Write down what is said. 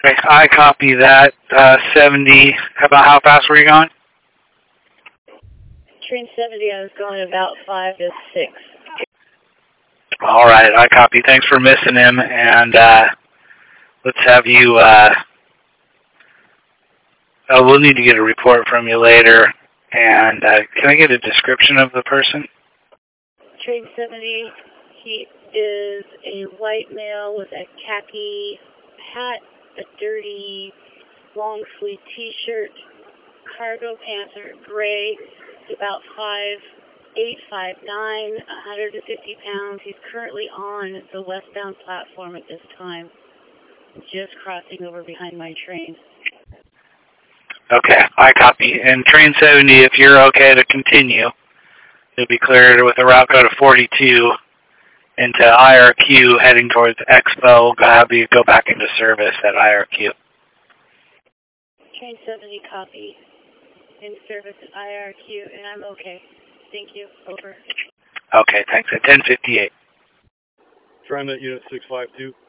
Okay, I copy that. 70. About how fast were you going? Train 70, I was going about 5 to 6. All right, I copy. Thanks for missing him, and let's have you. We'll need to get a report from you later. And can I get a description of the person? Train 70, he is a white male with a khaki hat, a dirty long sleeve t-shirt, cargo pants are gray, about 5'8", 5'9", 150 pounds. He's currently on the westbound platform at this time, just crossing over behind my train. Okay, I copy. And train 70, if you're okay to continue, you'll be cleared with a route code of 42 into IRQ heading towards Expo. Have you go back into service at IRQ. Train 70, copy. In service at IRQ, and I'm okay. Thank you. Over. Okay, thanks. At 10:58. TriMet Unit 652.